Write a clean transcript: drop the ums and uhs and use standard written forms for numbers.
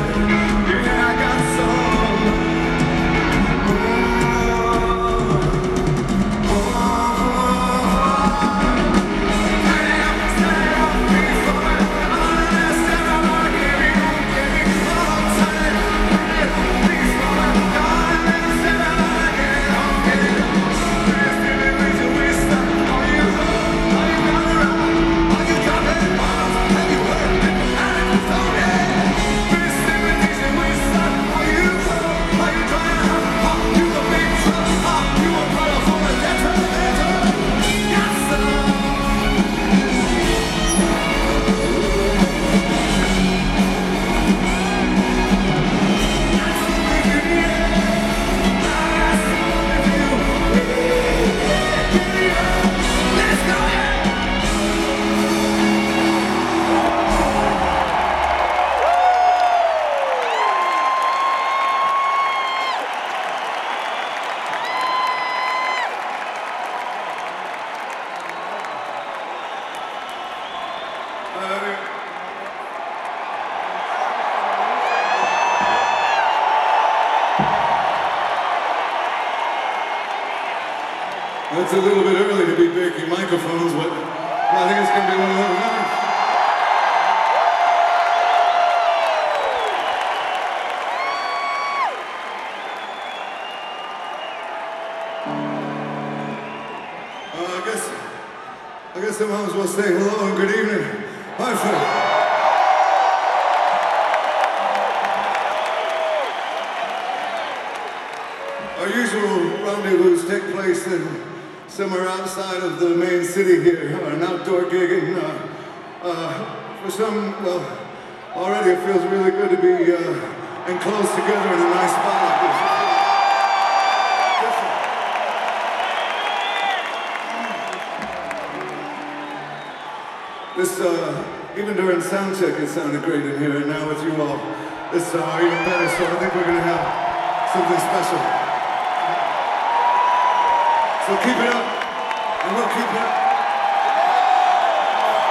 Yeah, I got some. It's a little bit early to be breaking microphones, but I think it's going to be one of those nights. I guess I might as well say hello and good evening. Hi, friend. Our usual rendezvous take place somewhere outside of the main city here, an outdoor gig, and for some, well, already it feels really good to be enclosed together in a nice spot like this. This, even during sound check, it sounded great in here, and now with you all, it's even better, so I think we're gonna have something special. So keep it up, and we'll keep it up.